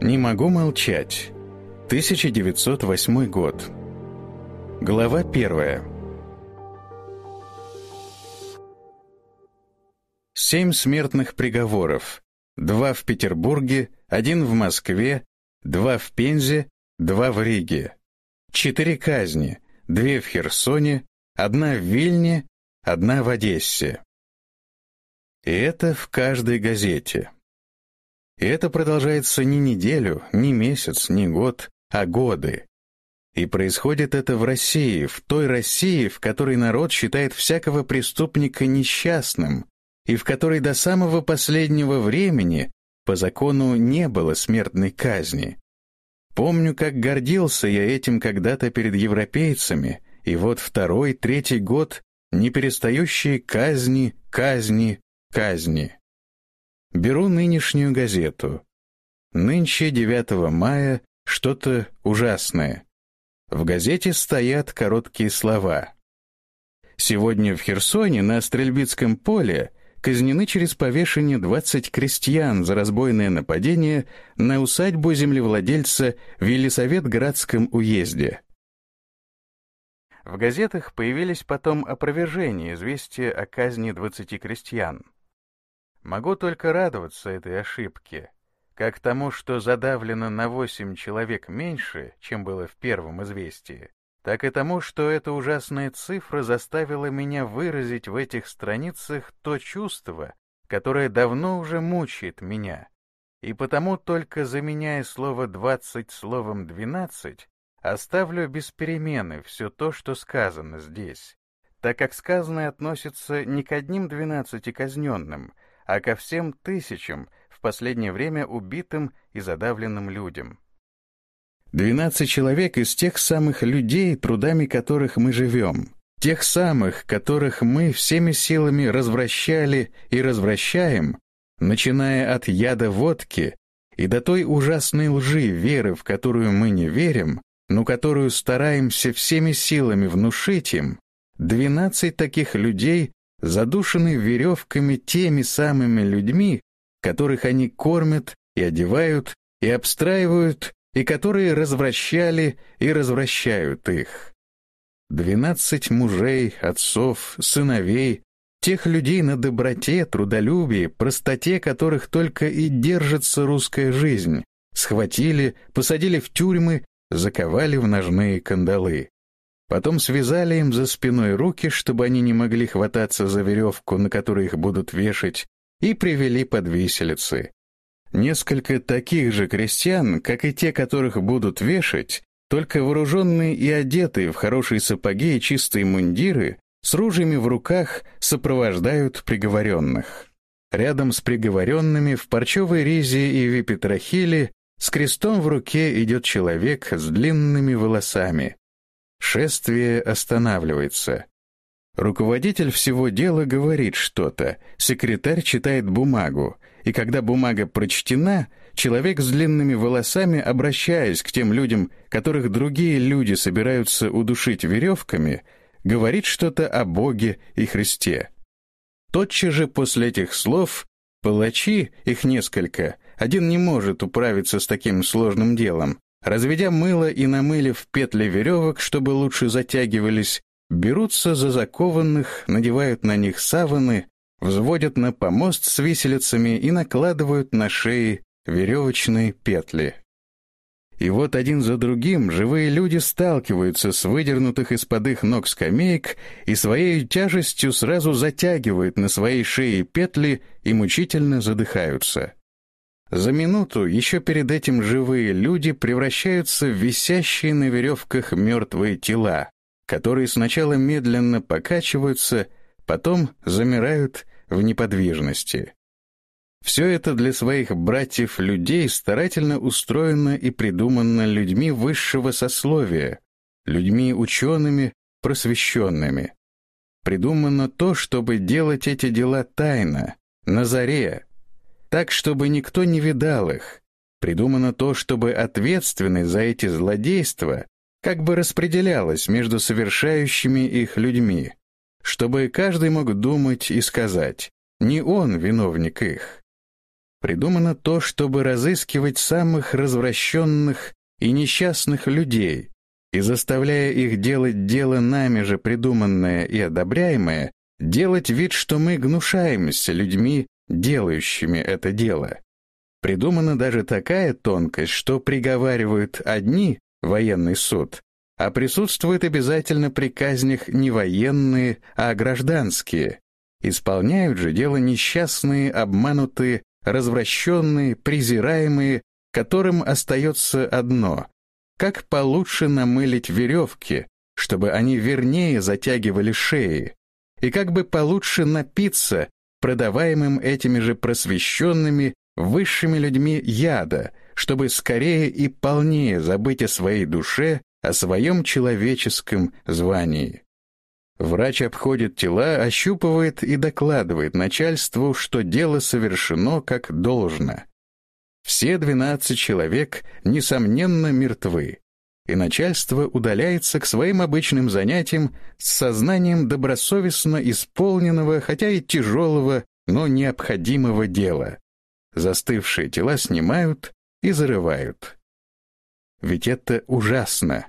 Не могу молчать. 1908 год. Глава 1. 7 смертных приговоров. 2 в Петербурге, 1 в Москве, 2 в Пензе, 2 в Риге. 4 казни, 2 в Херсоне, 1 в Вильне, 1 в Одессе. И это в каждой газете. И это продолжается не неделю, не месяц, не год, а годы. И происходит это в России, в той России, в которой народ считает всякого преступника несчастным, и в которой до самого последнего времени по закону не было смертной казни. Помню, как гордился я этим когда-то перед европейцами, и вот второй, третий год неперестающие казни, казни, казни. Беру нынешнюю газету. Нынче 9 мая что-то ужасное. В газете стоят короткие слова. Сегодня в Херсоне на Стрельбицком поле казнены через повешение 20 крестьян за разбойное нападение на усадьбу землевладельца в Елисаветградском уезде. В газетах появились потом опровержения известия о казни 20 крестьян. Могу только радоваться этой ошибке, как тому, что задавлено на 8 человек меньше, чем было в первом известии, так и тому, что эта ужасная цифра заставила меня выразить в этих страницах то чувство, которое давно уже мучает меня, и потому только заменяя слово 20 словом 12, оставлю без перемены все то, что сказано здесь, так как сказанное относится не к одним 12 казненным, а ко всем тысячам в последнее время убитым и задавленным людям. 12 человек из тех самых людей, трудами которых мы живем, тех самых, которых мы всеми силами развращали и развращаем, начиная от яда водки и до той ужасной лжи, веры, в которую мы не верим, но которую стараемся всеми силами внушить им, 12 таких людей задушены веревками теми самыми людьми, которых они кормят и одевают и обстраивают, и которые развращали и развращают их. 12 мужей, отцов, сыновей, тех людей на доброте, трудолюбии, простоте которых только и держится русская жизнь, схватили, посадили в тюрьмы, заковали в ножные кандалы. Потом связали им за спиной руки, чтобы они не могли хвататься за веревку, на которой их будут вешать, и привели под виселицы. Несколько таких же крестьян, как и те, которых будут вешать, только вооруженные и одетые в хорошие сапоги и чистые мундиры, с ружьями в руках сопровождают приговоренных. Рядом с приговоренными в парчевой ризе и випетрахиле с крестом в руке идет человек с длинными волосами. Шествие останавливается. Руководитель всего дела говорит что-то, секретарь читает бумагу, и когда бумага прочтена, человек с длинными волосами, обращаясь к тем людям, которых другие люди собираются удушить веревками, говорит что-то о Боге и Христе. Тотчас же после этих слов палачи, их несколько, один не может управиться с таким сложным делом, разведя мыло и намылив петли веревок, чтобы лучше затягивались, берутся за закованных, надевают на них саваны, взводят на помост с виселицами и накладывают на шеи веревочные петли. И вот один за другим живые люди сталкиваются с выдернутых из-под их ног скамеек и своей тяжестью сразу затягивают на своей шее петли и мучительно задыхаются. За минуту еще перед этим живые люди превращаются в висящие на веревках мертвые тела, которые сначала медленно покачиваются, потом замирают в неподвижности. Все это для своих братьев-людей старательно устроено и придумано людьми высшего сословия, людьми учеными, просвещенными. Придумано то, чтобы делать эти дела тайно, на заре, так, чтобы никто не видал их. Придумано то, чтобы ответственность за эти злодейства как бы распределялась между совершающими их людьми, чтобы каждый мог думать и сказать: не он виновник их. Придумано то, чтобы разыскивать самых развращенных и несчастных людей и, заставляя их делать дело нами же придуманное и одобряемое, делать вид, что мы гнушаемся людьми, делающими это дело. Придумана даже такая тонкость, что приговаривают одни военный суд, а присутствуют обязательно при казнях не военные, а гражданские. Исполняют же дело несчастные, обманутые, развращенные, презираемые, которым остается одно — как получше намылить веревки, чтобы они вернее затягивали шеи, и как бы получше напиться продаваемым этими же просвещенными, высшими людьми яда, чтобы скорее и полнее забыть о своей душе, о своем человеческом звании. Врач обходит тела, ощупывает и докладывает начальству, что дело совершено как должно. Все 12 человек, несомненно, мертвы, и начальство удаляется к своим обычным занятиям с сознанием добросовестно исполненного, хотя и тяжелого, но необходимого дела. Застывшие тела снимают и зарывают. Ведь это ужасно.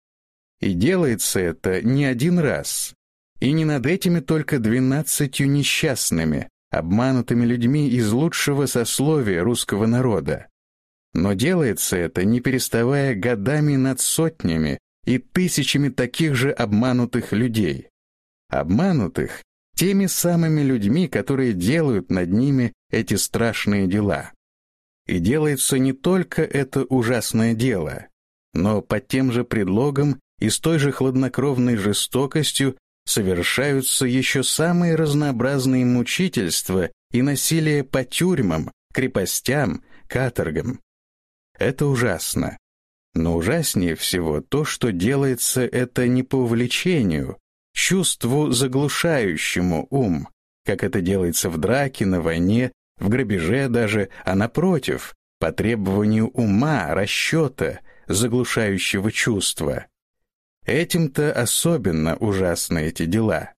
И делается это не один раз, и не над этими только 12 несчастными, обманутыми людьми из лучшего сословия русского народа. Но делается это, не переставая, годами над сотнями и тысячами таких же обманутых людей. Обманутых теми самыми людьми, которые делают над ними эти страшные дела. И делается не только это ужасное дело, но под тем же предлогом и с той же хладнокровной жестокостью совершаются еще самые разнообразные мучительства и насилие по тюрьмам, крепостям, каторгам. Это ужасно. Но ужаснее всего то, что делается это не по увлечению, чувству, заглушающему ум, как это делается в драке, на войне, в грабеже даже, а напротив, по требованию ума, расчета, заглушающего чувства. Этим-то особенно ужасны эти дела.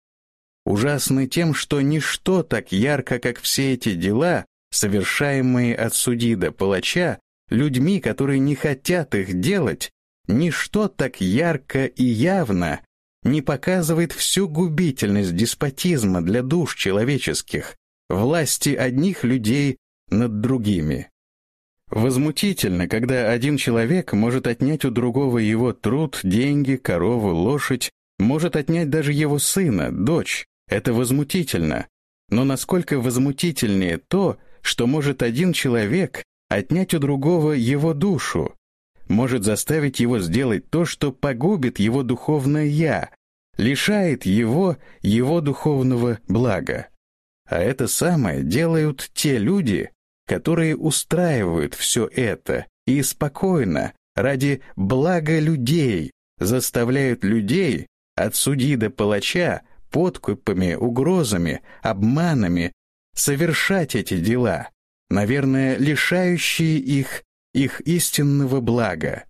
Ужасны тем, что ничто так ярко, как все эти дела, совершаемые от судьи до палача, людьми, которые не хотят их делать, ничто так ярко и явно не показывает всю губительность деспотизма для душ человеческих, власти одних людей над другими. Возмутительно, когда один человек может отнять у другого его труд, деньги, корову, лошадь, может отнять даже его сына, дочь. Это возмутительно. Но насколько возмутительнее то, что может один человек отнять у другого его душу, может заставить его сделать то, что погубит его духовное «я», лишает его духовного блага. А это самое делают те люди, которые устраивают все это и спокойно, ради блага людей, заставляют людей от судьи до палача подкупами, угрозами, обманами совершать эти дела, наверное, лишающие их истинного блага.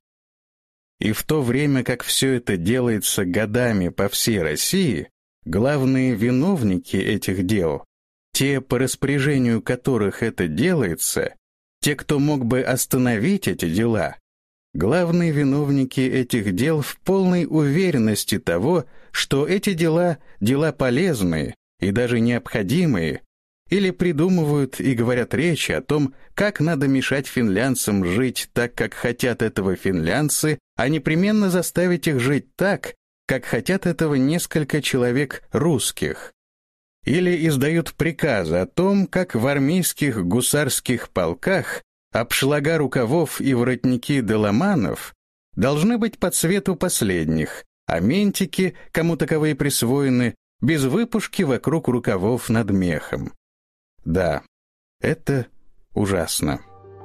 И в то время, как все это делается годами по всей России, главные виновники этих дел, те, по распоряжению которых это делается, те, кто мог бы остановить эти дела, главные виновники этих дел в полной уверенности того, что эти дела полезные и даже необходимые, или придумывают и говорят речи о том, как надо мешать финлянцам жить так, как хотят этого финлянцы, а непременно заставить их жить так, как хотят этого несколько человек русских. Или издают приказы о том, как в армейских гусарских полках обшлага рукавов и воротники доломанов должны быть по цвету последних, а ментики, кому таковые присвоены, без выпушки вокруг рукавов над мехом. Да, это ужасно.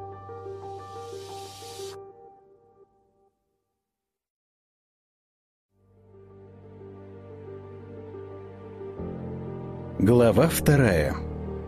Глава 2.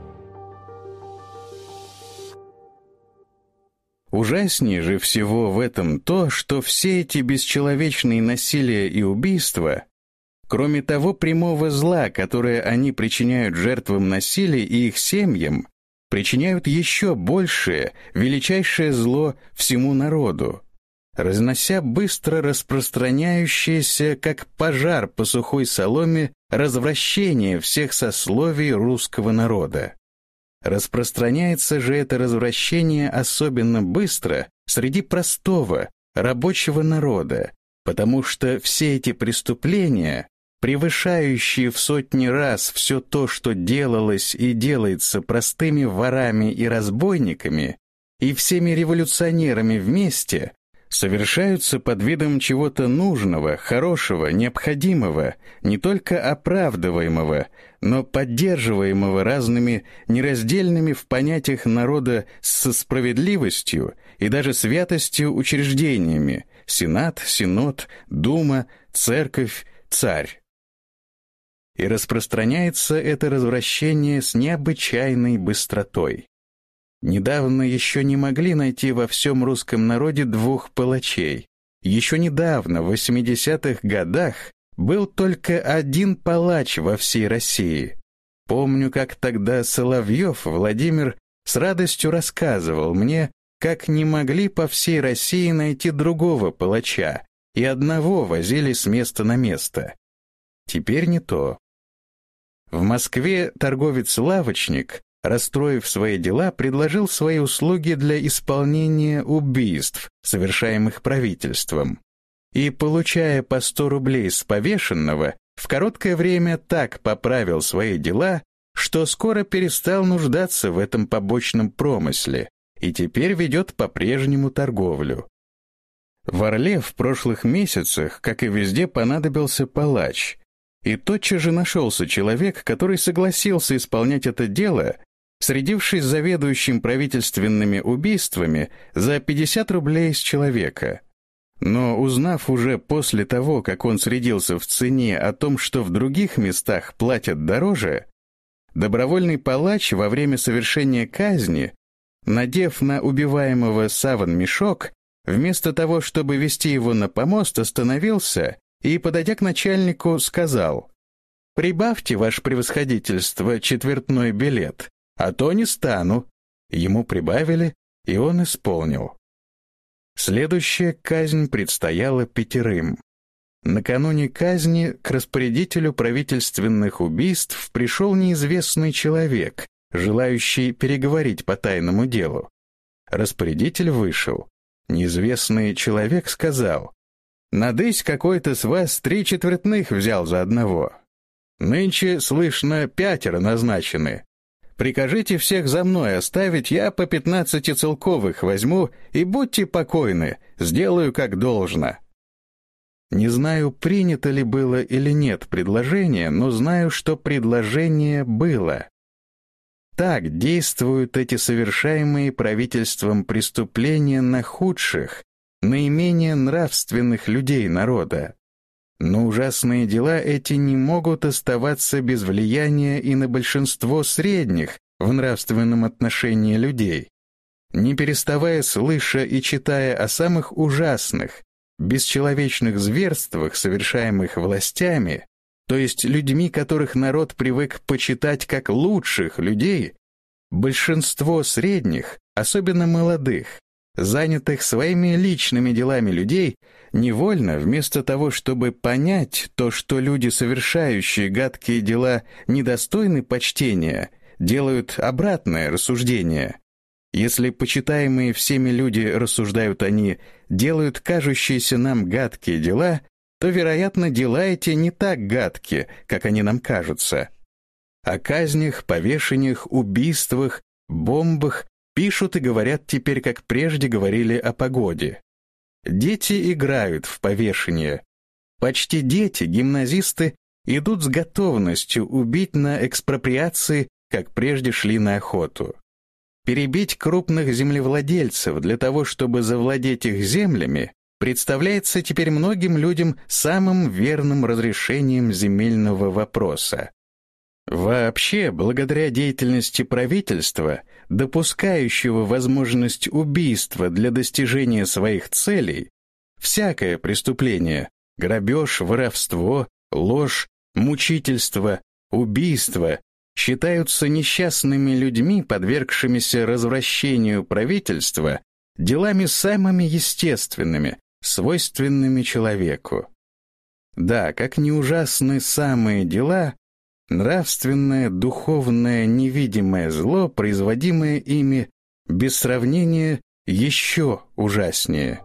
Ужаснее же всего в этом то, что все эти бесчеловечные насилия и убийства, кроме того прямого зла, которое они причиняют жертвам насилия и их семьям, причиняют еще большее, величайшее зло всему народу, разнося быстро распространяющееся, как пожар по сухой соломе, развращение всех сословий русского народа. Распространяется же это развращение особенно быстро среди простого, рабочего народа, потому что все эти преступления, превышающие в сотни раз все то, что делалось и делается простыми ворами и разбойниками, и всеми революционерами вместе, совершаются под видом чего-то нужного, хорошего, необходимого, не только оправдываемого, но поддерживаемого разными нераздельными в понятиях народа со справедливостью и даже святостью учреждениями: Сенат, Синод, Дума, Церковь, Царь. И распространяется это развращение с необычайной быстротой. Недавно еще не могли найти во всем русском народе двух палачей. Еще недавно, в 80-х годах, был только один палач во всей России. Помню, как тогда Соловьев Владимир с радостью рассказывал мне, как не могли по всей России найти другого палача, и одного возили с места на место. Теперь не то. В Москве торговец-лавочник, расстроив свои дела, предложил свои услуги для исполнения убийств, совершаемых правительством. И, получая по 100 рублей с повешенного, в короткое время так поправил свои дела, что скоро перестал нуждаться в этом побочном промысле и теперь ведет по-прежнему торговлю. В Орле в прошлых месяцах, как и везде, понадобился палач, и тотчас же нашелся человек, который согласился исполнять это дело, средившись с заведующим правительственными убийствами за 50 рублей с человека. Но узнав уже после того, как он средился в цене, о том, что в других местах платят дороже, добровольный палач во время совершения казни, надев на убиваемого саван-мешок, вместо того, чтобы вести его на помост, остановился и, подойдя к начальнику, сказал: «Прибавьте, ваше превосходительство, четвертной билет, а то не стану». Ему прибавили, и он исполнил. Следующая казнь предстояла 5. Накануне казни к распорядителю правительственных убийств пришел неизвестный человек, желающий переговорить по тайному делу. Распорядитель вышел. Неизвестный человек сказал: «Надысь какой-то с вас 3 четвертных взял за одного. Нынче, слышно, 5 назначены. Прикажите всех за мной оставить, я по 15 целковых возьму, и будьте покойны, сделаю как должно». Не знаю, принято ли было или нет предложение, но знаю, что предложение было. Так действуют эти совершаемые правительством преступления на худших, наименее нравственных людей народа. Но ужасные дела эти не могут оставаться без влияния и на большинство средних в нравственном отношении людей. Не переставая слыша и читая о самых ужасных, бесчеловечных зверствах, совершаемых властями, то есть людьми, которых народ привык почитать как лучших людей, большинство средних, особенно молодых, занятых своими личными делами людей, невольно, вместо того, чтобы понять то, что люди, совершающие гадкие дела, недостойны почтения, делают обратное рассуждение. Если почитаемые всеми люди, рассуждают они, делают кажущиеся нам гадкие дела, то, вероятно, дела эти не так гадки, как они нам кажутся. О казнях, повешениях, убийствах, бомбах пишут и говорят теперь, как прежде говорили о погоде. Дети играют в повешение. Почти дети, гимназисты, идут с готовностью убить на экспроприации, как прежде шли на охоту. Перебить крупных землевладельцев для того, чтобы завладеть их землями, представляется теперь многим людям самым верным разрешением земельного вопроса. Вообще, благодаря деятельности правительства, допускающего возможность убийства для достижения своих целей, всякое преступление — грабеж, воровство, ложь, мучительство, убийство — считаются несчастными людьми, подвергшимися развращению правительства, делами самыми естественными, свойственными человеку. Да, как ни ужасны самые дела, нравственное, духовное, невидимое зло, производимое ими, без сравнения, еще ужаснее.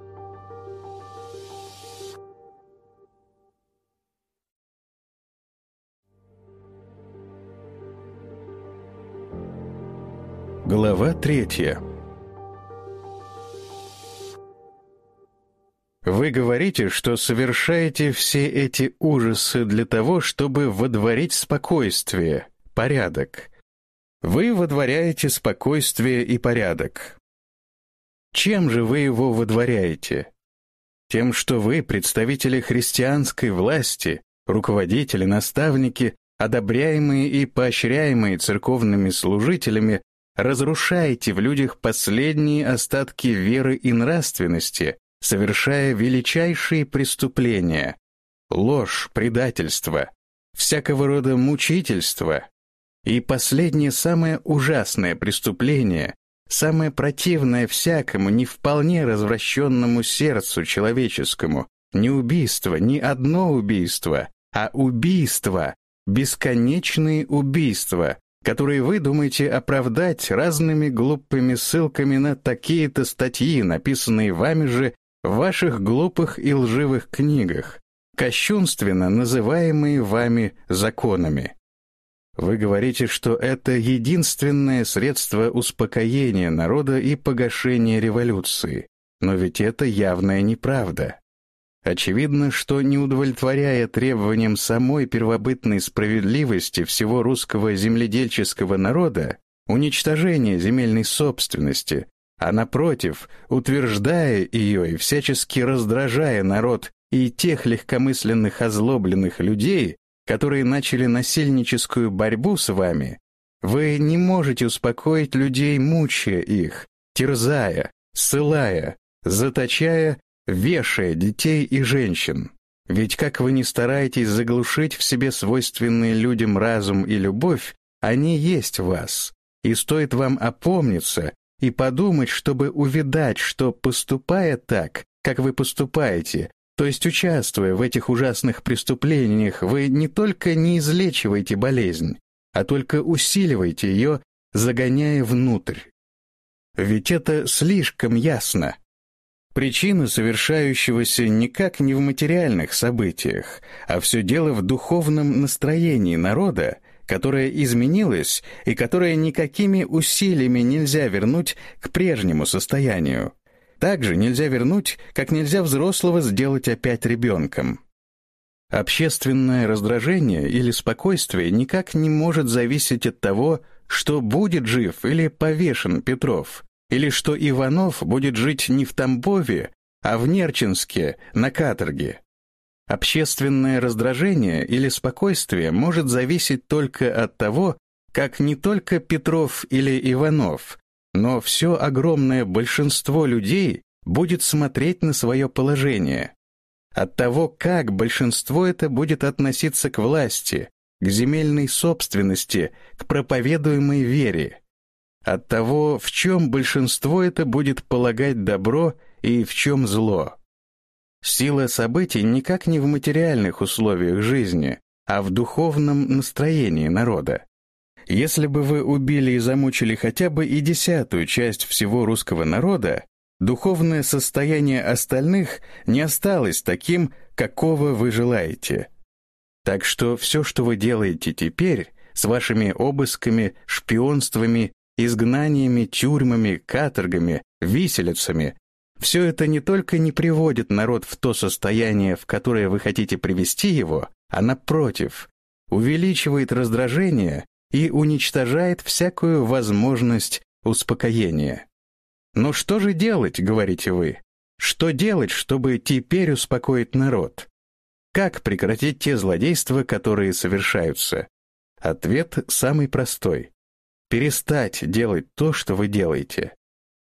Глава 3. Вы говорите, что совершаете все эти ужасы для того, чтобы водворить спокойствие, порядок. Вы водворяете спокойствие и порядок. Чем же вы его водворяете? Тем, что вы, представители христианской власти, руководители, наставники, одобряемые и поощряемые церковными служителями, разрушаете в людях последние остатки веры и нравственности, совершая величайшие преступления — ложь, предательство, всякого рода мучительство. И последнее самое ужасное преступление, самое противное всякому не вполне развращенному сердцу человеческому, не убийство, не одно убийство, а убийства, бесконечные убийства, которые вы думаете оправдать разными глупыми ссылками на такие-то статьи, написанные вами же в ваших глупых и лживых книгах, кощунственно называемые вами законами. Вы говорите, что это единственное средство успокоения народа и погашения революции, но ведь это явная неправда. Очевидно, что не удовлетворяя требованиям самой первобытной справедливости всего русского земледельческого народа, уничтожение земельной собственности, а напротив, утверждая ее и всячески раздражая народ и тех легкомысленных озлобленных людей, которые начали насильническую борьбу с вами, вы не можете успокоить людей, мучая их, терзая, ссылая, заточая, вешая детей и женщин. Ведь как вы ни стараетесь заглушить в себе свойственные людям разум и любовь, они есть в вас, и стоит вам опомниться и подумать, чтобы увидать, что, поступая так, как вы поступаете, то есть участвуя в этих ужасных преступлениях, вы не только не излечиваете болезнь, а только усиливаете ее, загоняя внутрь. Ведь это слишком ясно. Причина совершающегося никак не в материальных событиях, а все дело в духовном настроении народа, которое изменилось и которое никакими усилиями нельзя вернуть к прежнему состоянию. Также нельзя вернуть, как нельзя взрослого сделать опять ребенком. Общественное раздражение или спокойствие никак не может зависеть от того, что будет жив или повешен Петров, или что Иванов будет жить не в Тамбове, а в Нерчинске, на каторге. Общественное раздражение или спокойствие может зависеть только от того, как не только Петров или Иванов, но все огромное большинство людей будет смотреть на свое положение. От того, как большинство это будет относиться к власти, к земельной собственности, к проповедуемой вере. От того, в чем большинство это будет полагать добро и в чем зло. Сила событий никак не в материальных условиях жизни, а в духовном настроении народа. Если бы вы убили и замучили хотя бы и 10-ую часть всего русского народа, духовное состояние остальных не осталось таким, какого вы желаете. Так что все, что вы делаете теперь, с вашими обысками, шпионствами, изгнаниями, тюрьмами, каторгами, виселицами, все это не только не приводит народ в то состояние, в которое вы хотите привести его, а напротив, увеличивает раздражение и уничтожает всякую возможность успокоения. Но что же делать, говорите вы? Что делать, чтобы теперь успокоить народ? Как прекратить те злодейства, которые совершаются? Ответ самый простой. Перестать делать то, что вы делаете.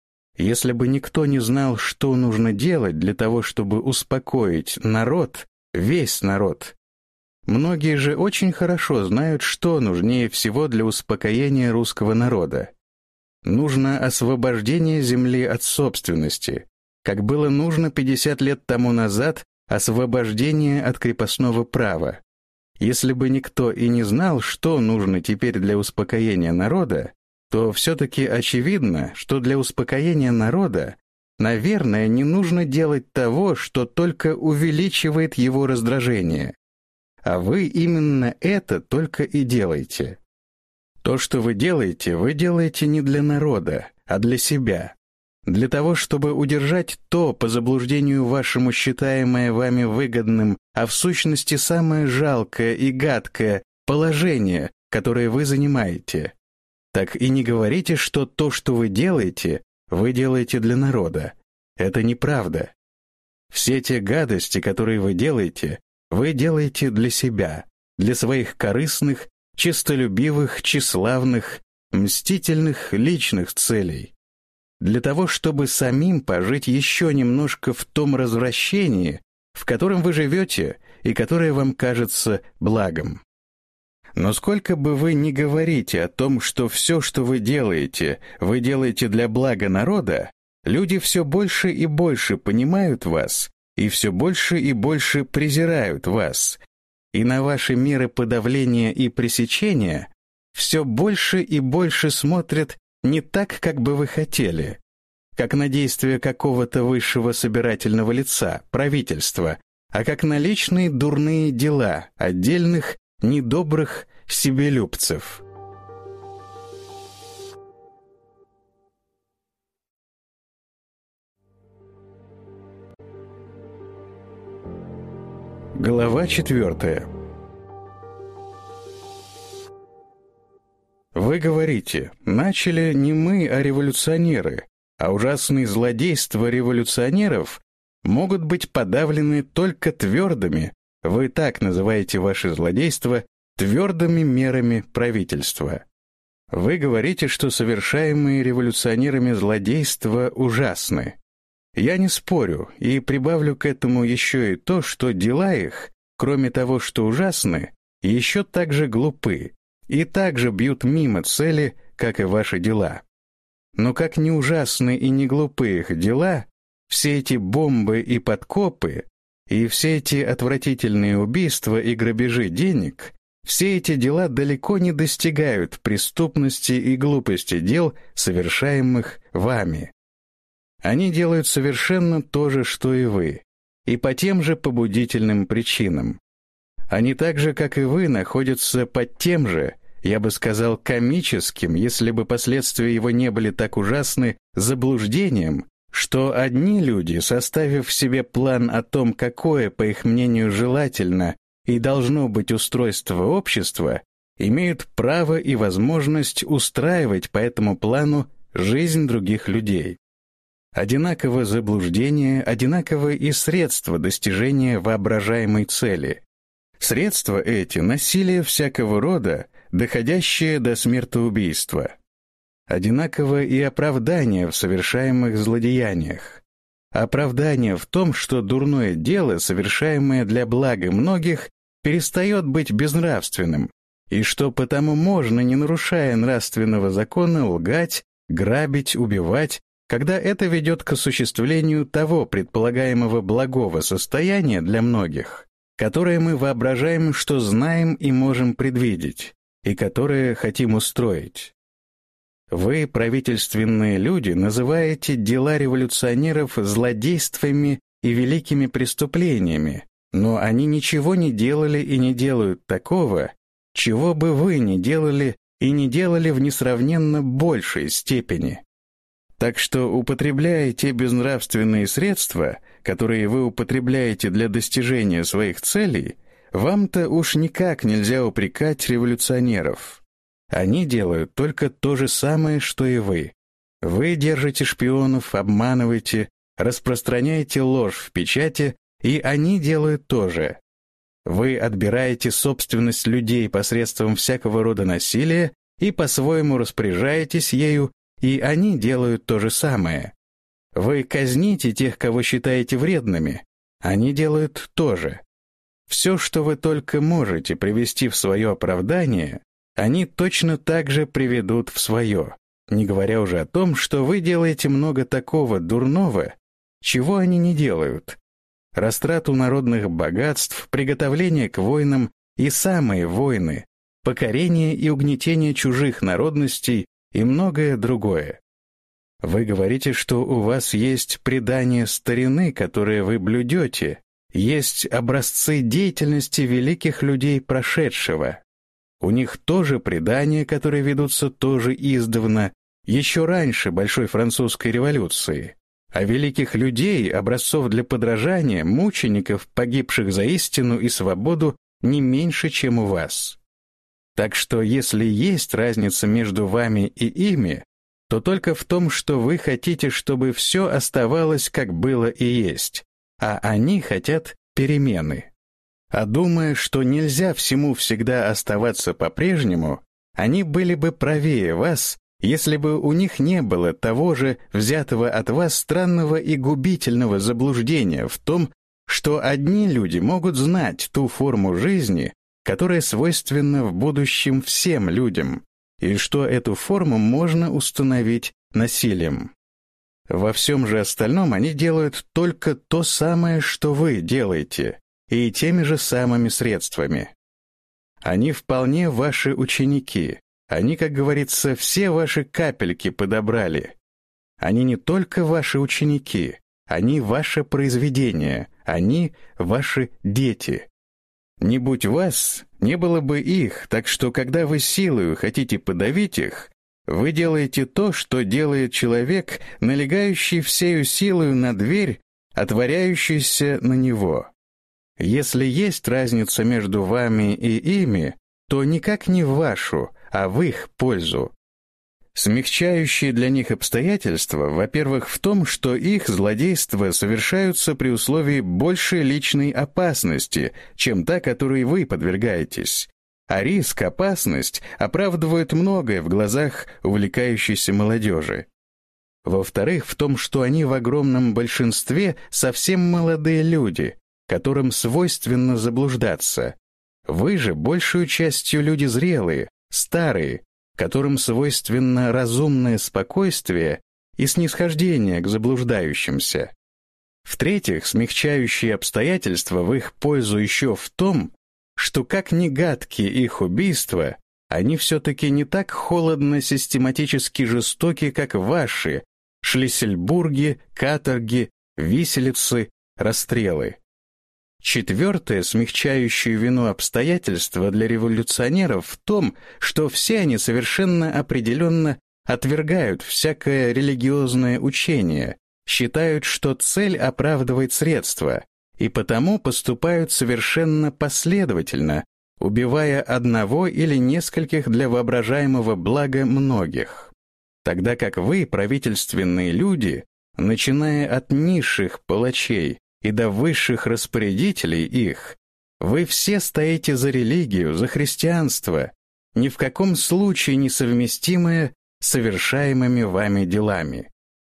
Если бы никто не знал, что нужно делать для того, чтобы успокоить народ, весь народ, Многие же очень хорошо знают, что нужнее всего для успокоения русского народа. Нужно освобождение земли от собственности, как было нужно 50 лет тому назад освобождение от крепостного права. Если бы никто и не знал, что нужно теперь для успокоения народа, то все-таки очевидно, что для успокоения народа, наверное, не нужно делать того, что только увеличивает его раздражение. А вы именно это только и делаете. То, что вы делаете не для народа, а для себя. Для того, чтобы удержать то, по заблуждению вашему считаемое вами выгодным, а в сущности самое жалкое и гадкое положение, которое вы занимаете. Так и не говорите, что то, что вы делаете для народа. Это неправда. Все те гадости, которые вы делаете для себя, для своих корыстных, честолюбивых, тщеславных, мстительных личных целей. Для того, чтобы самим пожить еще немножко в том развращении, в котором вы живете и которое вам кажется благом. Но сколько бы вы ни говорите о том, что все, что вы делаете для блага народа, люди все больше и больше понимают вас и все больше и больше презирают вас, и на ваши меры подавления и пресечения все больше и больше смотрят не так, как бы вы хотели, как на действия какого-то высшего собирательного лица, правительства, а как на личные дурные дела отдельных недобрых себелюбцев. Глава 4. Вы говорите, начали не мы, а революционеры, а ужасные злодейства революционеров могут быть подавлены только твердыми, вы так называете ваши злодейства, твердыми мерами правительства. Вы говорите, что совершаемые революционерами злодейства ужасны. Я не спорю и прибавлю к этому еще и то, что дела их, кроме того, что ужасны, еще так же глупы и так же бьют мимо цели, как и ваши дела. Но как не ужасны и не глупы их дела, все эти бомбы и подкопы, и все эти отвратительные убийства и грабежи денег, все эти дела далеко не достигают преступности и глупости дел, совершаемых вами. Они делают совершенно то же, что и вы, и по тем же побудительным причинам. Они так же, как и вы, находятся под тем же, я бы сказал, комическим, если бы последствия его не были так ужасны, заблуждением, что одни люди, составив себе план о том, какое, по их мнению, желательно и должно быть устройство общества, имеют право и возможность устраивать по этому плану жизнь других людей. Одинаково заблуждение, одинаково и средства достижения воображаемой цели. Средства эти — насилие всякого рода, доходящее до смертоубийства. Одинаково и оправдание в совершаемых злодеяниях. Оправдание в том, что дурное дело, совершаемое для блага многих, перестает быть безнравственным, и что потому можно, не нарушая нравственного закона, лгать, грабить, убивать, когда это ведет к осуществлению того предполагаемого благого состояния для многих, которое мы воображаем, что знаем и можем предвидеть, и которое хотим устроить. Вы, правительственные люди, называете дела революционеров злодействами и великими преступлениями, но они ничего не делали и не делают такого, чего бы вы не делали и не делали в несравненно большей степени. Так что, употребляя те безнравственные средства, которые вы употребляете для достижения своих целей, вам-то уж никак нельзя упрекать революционеров. Они делают только то же самое, что и вы. Вы держите шпионов, обманываете, распространяете ложь в печати, и они делают то же. Вы отбираете собственность людей посредством всякого рода насилия и по-своему распоряжаетесь ею, и они делают то же самое. Вы казните тех, кого считаете вредными, они делают то же. Все, что вы только можете привести в свое оправдание, они точно так же приведут в свое, не говоря уже о том, что вы делаете много такого дурного, чего они не делают. Растрату народных богатств, приготовление к войнам и самые войны, покорение и угнетение чужих народностей и многое другое. Вы говорите, что у вас есть предания старины, которые вы блюдете, есть образцы деятельности великих людей прошедшего. У них тоже предания, которые ведутся тоже издавна, еще раньше Большой Французской революции. А великих людей, образцов для подражания, мучеников, погибших за истину и свободу, не меньше, чем у вас. Так что если есть разница между вами и ими, то только в том, что вы хотите, чтобы все оставалось, как было и есть, а они хотят перемены. А думая, что нельзя всему всегда оставаться по-прежнему, они были бы правее вас, если бы у них не было того же взятого от вас странного и губительного заблуждения в том, что одни люди могут знать ту форму жизни, которая свойственна в будущем всем людям, и что эту форму можно установить насилием. Во всем же остальном они делают только то самое, что вы делаете, и теми же самыми средствами. Они вполне ваши ученики. Они, как говорится, все ваши капельки подобрали. Они не только ваши ученики, они ваше произведение, они ваши дети. Не будь вас, не было бы их, так что, когда вы силою хотите подавить их, вы делаете то, что делает человек, налегающий всею силою на дверь, отворяющуюся на него. Если есть разница между вами и ими, то никак не в вашу, а в их пользу. Смягчающие для них обстоятельства, во-первых, в том, что их злодейства совершаются при условии большей личной опасности, чем та, которой вы подвергаетесь. А риск, опасность оправдывают многое в глазах увлекающейся молодежи. Во-вторых, в том, что они в огромном большинстве совсем молодые люди, которым свойственно заблуждаться. Вы же большую частью люди зрелые, старые, которым свойственно разумное спокойствие и снисхождение к заблуждающимся. В-третьих, смягчающие обстоятельства в их пользу еще в том, что как ни гадки их убийства, они все-таки не так холодно систематически жестоки, как ваши шлиссельбурги, каторги, виселицы, расстрелы. Четвертое, смягчающее вину обстоятельства для революционеров в том, что все они совершенно определенно отвергают всякое религиозное учение, считают, что цель оправдывает средства, и потому поступают совершенно последовательно, убивая одного или нескольких для воображаемого блага многих. Тогда как вы, правительственные люди, начиная от низших палачей и до высших распорядителей их, вы все стоите за религию, за христианство, ни в каком случае не совместимое с совершаемыми вами делами.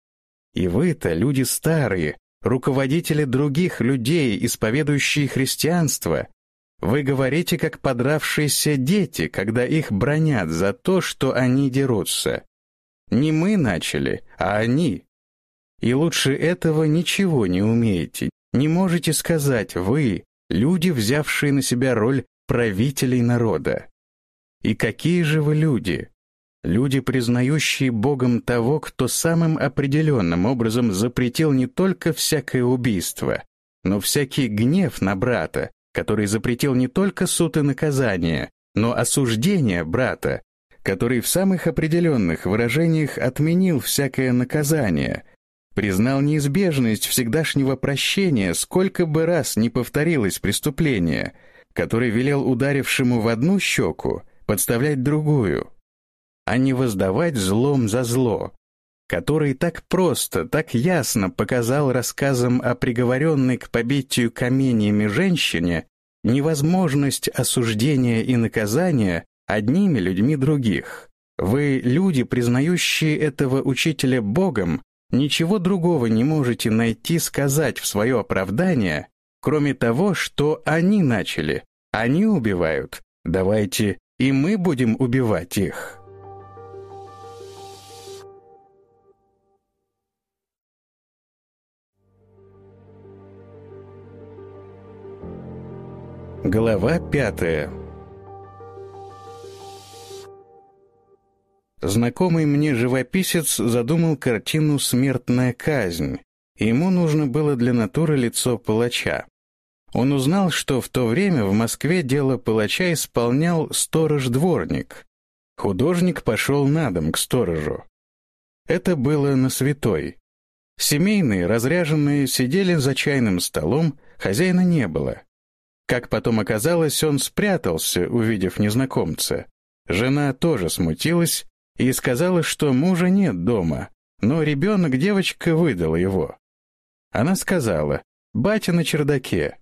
И вы-то, люди старые, руководители других людей, исповедующие христианство, вы говорите, как подравшиеся дети, когда их бранят за то, что они дерутся. Не мы начали, а они. И лучше этого ничего не умеете, не можете сказать вы, люди, взявшие на себя роль правителей народа. И какие же вы люди? Люди, признающие Богом того, кто самым определенным образом запретил не только всякое убийство, но всякий гнев на брата, который запретил не только суд и наказание, но осуждение брата, который в самых определенных выражениях отменил всякое наказание, признал неизбежность всегдашнего прощения, сколько бы раз ни повторилось преступление, который велел ударившему в одну щеку подставлять другую, а не воздавать злом за зло, который так просто, так ясно показал рассказом о приговоренной к побитию каменьями женщине невозможность осуждения и наказания одними людьми других. Вы, люди, признающие этого учителя Богом, ничего другого не можете найти сказать в свое оправдание, кроме того, что они начали. Они убивают. Давайте и мы будем убивать их. Глава 5. Знакомый мне живописец задумал картину «Смертная казнь». Ему нужно было для натуры лицо палача. Он узнал, что в то время в Москве дело палача исполнял сторож-дворник. Художник пошел на дом к сторожу. Это было на Святой. Семейные, разряженные, сидели за чайным столом, хозяина не было. Как потом оказалось, он спрятался, увидев незнакомца. Жена тоже смутилась и сказала, что мужа нет дома, но ребенок-девочка выдала его. Она сказала: «Батя на чердаке».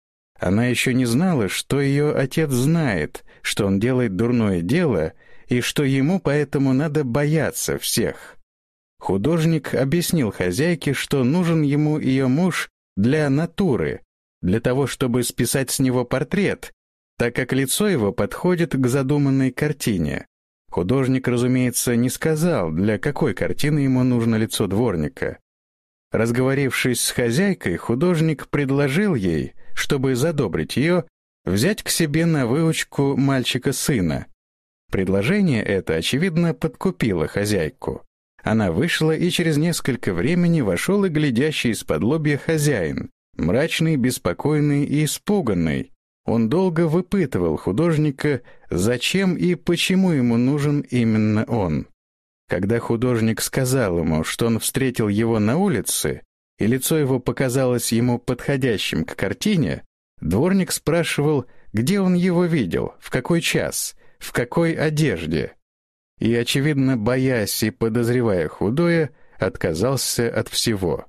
Она еще не знала, что ее отец знает, что он делает дурное дело и что ему поэтому надо бояться всех. Художник объяснил хозяйке, что нужен ему ее муж для натуры, для того, чтобы списать с него портрет, так как лицо его подходит к задуманной картине. Художник, разумеется, не сказал, для какой картины ему нужно лицо дворника. Разговорившись с хозяйкой, художник предложил ей, чтобы задобрить ее, взять к себе на выучку мальчика-сына. Предложение это, очевидно, подкупило хозяйку. Она вышла, и через несколько времени вошел и глядящий из-под лобья хозяин, мрачный, беспокойный и испуганный. Он долго выпытывал художника, зачем и почему ему нужен именно он. Когда художник сказал ему, что он встретил его на улице, и лицо его показалось ему подходящим к картине, дворник спрашивал, где он его видел, в какой час, в какой одежде. И, очевидно, боясь и подозревая худое, отказался от всего.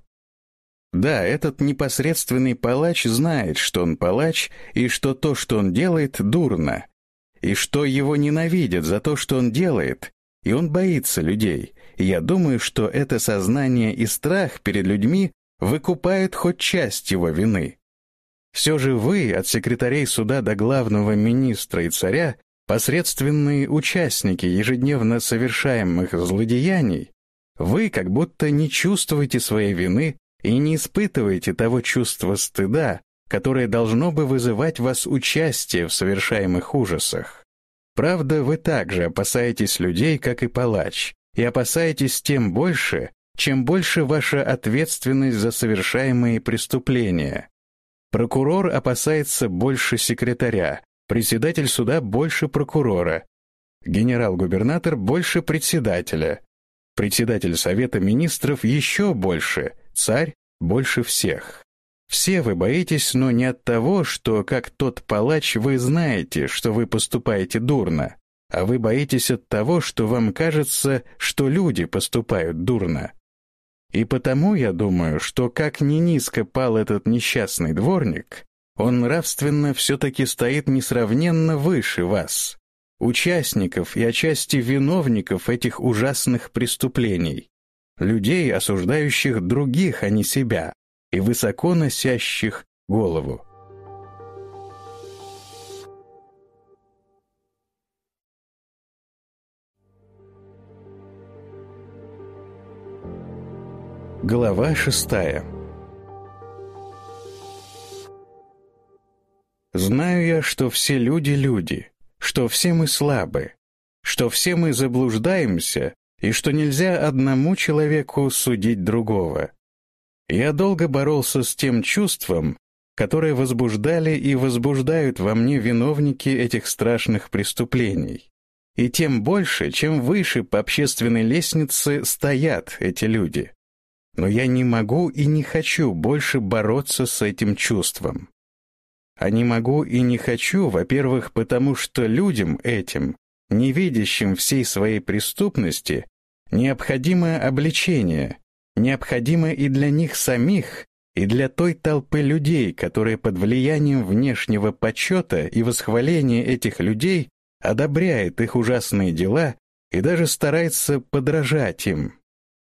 Да, этот непосредственный палач знает, что он палач, и что то, что он делает, дурно, и что его ненавидят за то, что он делает, и он боится людей. И я думаю, что это сознание и страх перед людьми выкупают хоть часть его вины. Все же вы, от секретарей суда до главного министра и царя, посредственные участники ежедневно совершаемых злодеяний, вы как будто не чувствуете своей вины и не испытываете того чувства стыда, которое должно бы вызывать вас участие в совершаемых ужасах. Правда, вы также опасаетесь людей, как и палач, и опасаетесь тем больше, чем больше ваша ответственность за совершаемые преступления. Прокурор опасается больше секретаря, председатель суда больше прокурора, генерал-губернатор больше председателя, председатель Совета министров еще больше, царь больше всех. Все вы боитесь, но не от того, что, как тот палач, вы знаете, что вы поступаете дурно, а вы боитесь от того, что вам кажется, что люди поступают дурно. И потому я думаю, что как ни низко пал этот несчастный дворник, он нравственно все-таки стоит несравненно выше вас, участников и отчасти виновников этих ужасных преступлений, людей, осуждающих других, а не себя, и высоко носящих голову. Глава 6. Знаю я, что все люди люди, что все мы слабы, что все мы заблуждаемся, и что нельзя одному человеку судить другого. Я долго боролся с тем чувством, которое возбуждали и возбуждают во мне виновники этих страшных преступлений. И тем больше, чем выше по общественной лестнице стоят эти люди. Но я не могу и не хочу больше бороться с этим чувством. А не могу и не хочу, во-первых, потому что людям этим, не видящим всей своей преступности, необходимо обличение, необходимо и для них самих, и для той толпы людей, которые под влиянием внешнего почета и восхваления этих людей одобряет их ужасные дела и даже старается подражать им.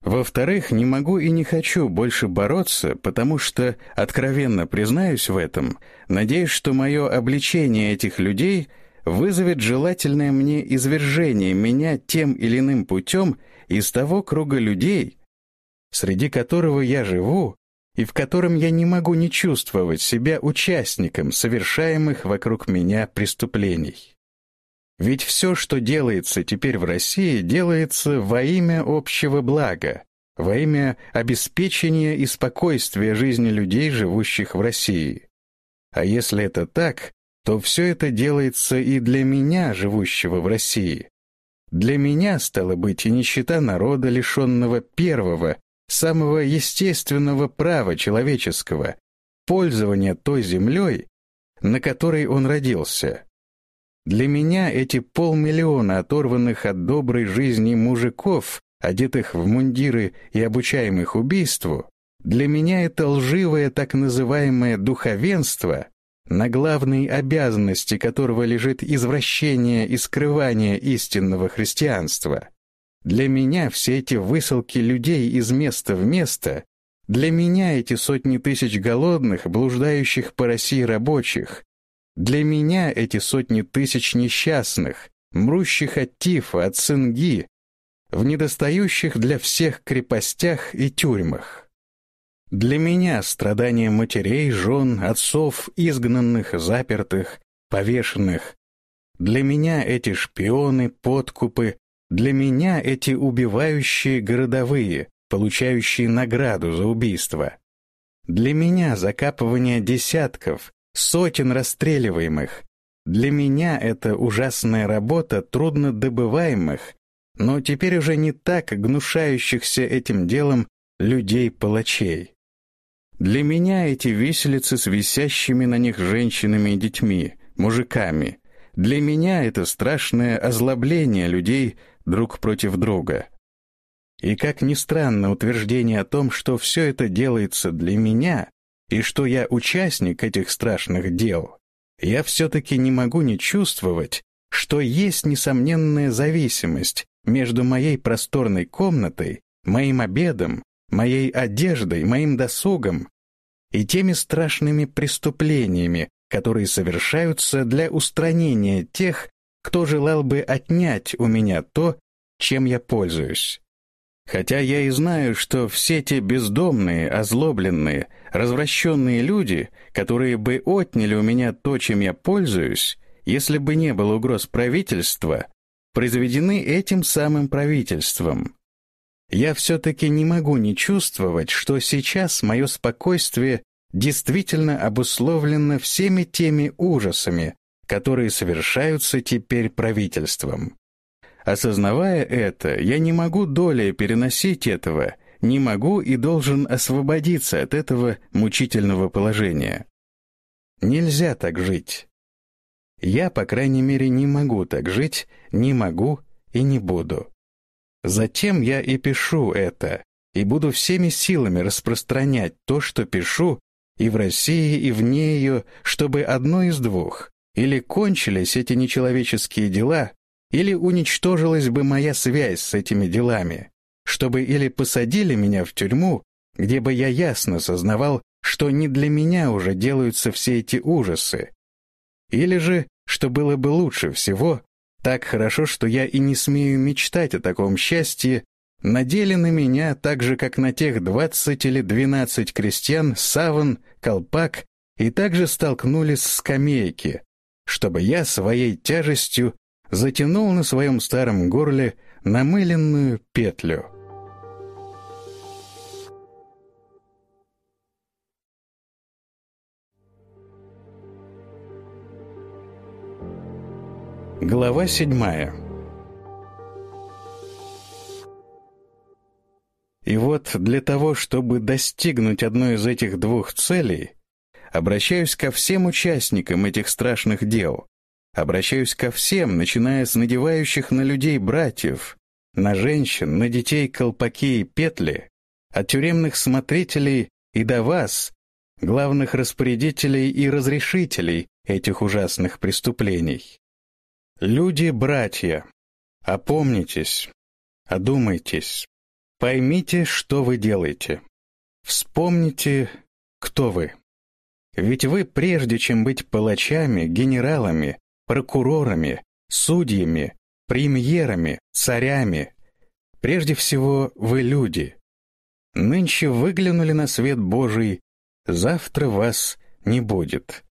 Во-вторых, не могу и не хочу больше бороться, потому что, откровенно признаюсь в этом, надеюсь, что мое обличение этих людей вызовет желательное мне извержение меня тем или иным путем из того круга людей, среди которого я живу, и в котором я не могу не чувствовать себя участником совершаемых вокруг меня преступлений. Ведь все, что делается теперь в России, делается во имя общего блага, во имя обеспечения и спокойствия жизни людей, живущих в России. А если это так, то все это делается и для меня, живущего в России. Для меня, стало быть, и нищета народа, лишенного первого, самого естественного права человеческого — пользования той землей, на которой он родился. Для меня эти 500 000 оторванных от доброй жизни мужиков, одетых в мундиры и обучаемых убийству, для меня это лживое так называемое духовенство, на главной обязанности которого лежит извращение и скрывание истинного христианства. Для меня все эти высылки людей из места в место, для меня эти сотни тысяч голодных, блуждающих по России рабочих, для меня эти сотни тысяч несчастных, мрущих от тифа, от цинги, в недостающих для всех крепостях и тюрьмах. Для меня страдания матерей, жен, отцов, изгнанных, запертых, повешенных. Для меня эти шпионы, подкупы. Для меня эти убивающие городовые, получающие награду за убийство. Для меня закапывание десятков, сотен расстреливаемых. Для меня это ужасная работа труднодобываемых, но теперь уже не так гнушающихся этим делом людей-палачей. Для меня эти виселицы с висящими на них женщинами и детьми, мужиками. Для меня это страшное озлобление людей друг против друга. И как ни странно утверждение о том, что все это делается для меня, и что я участник этих страшных дел, я все-таки не могу не чувствовать, что есть несомненная зависимость между моей просторной комнатой, моим обедом, моей одеждой, моим досугом и теми страшными преступлениями, которые совершаются для устранения тех, кто желал бы отнять у меня то, чем я пользуюсь. Хотя я и знаю, что все те бездомные, озлобленные, развращенные люди, которые бы отняли у меня то, чем я пользуюсь, если бы не было угроз правительства, произведены этим самым правительством. Я все-таки не могу не чувствовать, что сейчас мое спокойствие действительно обусловлено всеми теми ужасами, которые совершаются теперь правительством. Осознавая это, я не могу долей переносить этого, не могу и должен освободиться от этого мучительного положения. Нельзя так жить. Я, по крайней мере, не могу так жить, не могу и не буду. Затем я и пишу это, и буду всеми силами распространять то, что пишу, и в России, и вне ее, чтобы одно из двух: или кончились эти нечеловеческие дела, или уничтожилась бы моя связь с этими делами, чтобы или посадили меня в тюрьму, где бы я ясно сознавал, что не для меня уже делаются все эти ужасы, или же, что было бы лучше всего, так хорошо, что я и не смею мечтать о таком счастье, надели на меня, так же, как на тех 20 или 12 крестьян, саван, колпак, и также столкнулись с скамейки, чтобы я своей тяжестью затянул на своем старом горле намыленную петлю. Глава 7. И вот для того, чтобы достигнуть одной из этих двух целей, обращаюсь ко всем участникам этих страшных дел, обращаюсь ко всем, начиная с надевающих на людей братьев, на женщин, на детей колпаки и петли, от тюремных смотрителей и до вас, главных распорядителей и разрешителей этих ужасных преступлений. Люди-братья, опомнитесь, одумайтесь, Поймите, что вы делаете. Вспомните, кто вы. Ведь вы, прежде чем быть палачами, генералами, прокурорами, судьями, премьерами, царями, прежде всего вы люди. Нынче выглянули на свет Божий, завтра вас не будет.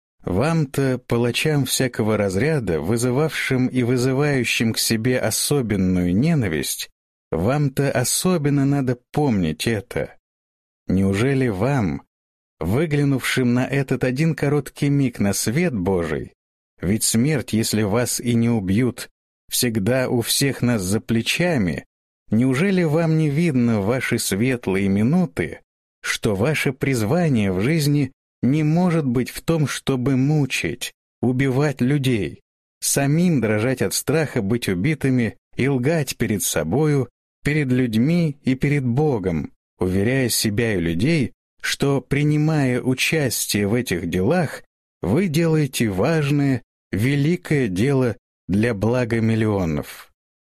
Вам-то, палачам всякого разряда, вызывавшим и вызывающим к себе особенную ненависть, вам-то особенно надо помнить это. Неужели вам, выглянувшим на этот один короткий миг на свет Божий, ведь смерть, если вас и не убьют, всегда у всех нас за плечами, неужели вам не видно в ваши светлые минуты, что ваше призвание в жизни не может быть в том, чтобы мучить, убивать людей, самим дрожать от страха быть убитыми и лгать перед собою, перед людьми и перед Богом, уверяя себя и людей, что, принимая участие в этих делах, вы делаете важное, великое дело для блага миллионов.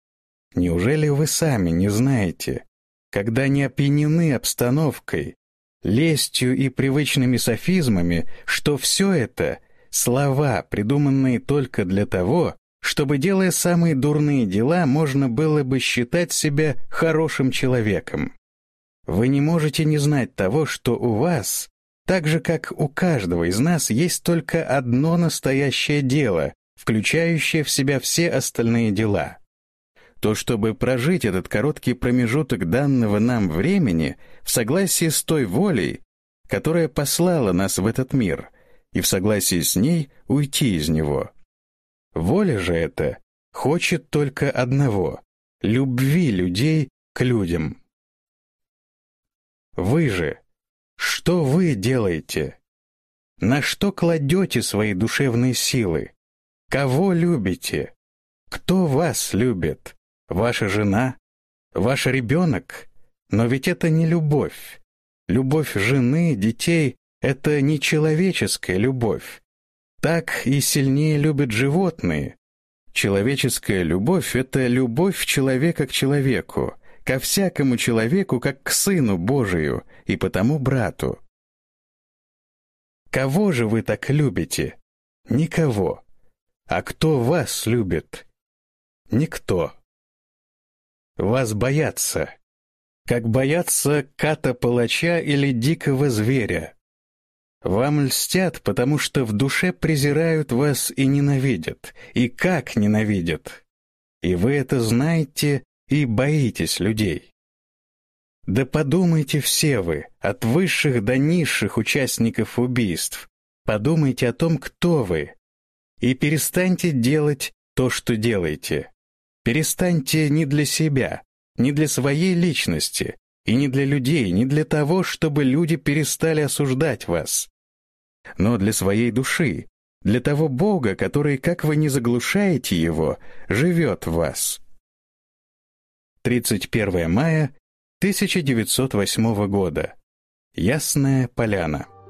Неужели вы сами не знаете, когда не опьянены обстановкой, лестью и привычными софизмами, что все это — слова, придуманные только для того, чтобы, делая самые дурные дела, можно было бы считать себя хорошим человеком? Вы не можете не знать того, что у вас, так же, как у каждого из нас, есть только одно настоящее дело, включающее в себя все остальные дела. То, чтобы прожить этот короткий промежуток данного нам времени в согласии с той волей, которая послала нас в этот мир, и в согласии с ней уйти из него. Воля же эта хочет только одного — любви людей к людям. Вы же, что вы делаете? На что кладете свои душевные силы? Кого любите? Кто вас любит? Ваша жена? Ваш ребенок? Но ведь это не любовь. Любовь жены, детей — это не человеческая любовь. Так и сильнее любят животные. Человеческая любовь — это любовь человека к человеку, ко всякому человеку, как к Сыну Божию и потому брату. Кого же вы так любите? Никого. А кто вас любит? Никто. Вас боятся, как боятся ката-палача или дикого зверя. Вам льстят, потому что в душе презирают вас и ненавидят, и как ненавидят. И вы это знаете и боитесь людей. Да подумайте все вы, от высших до низших участников убийств, подумайте о том, кто вы, и перестаньте делать то, что делаете. Перестаньте не для себя, не для своей личности, и не для людей, не для того, чтобы люди перестали осуждать вас, но для своей души, для того Бога, который, как вы не заглушаете Его, живет в вас. 31 мая 1908 года. Ясная Поляна.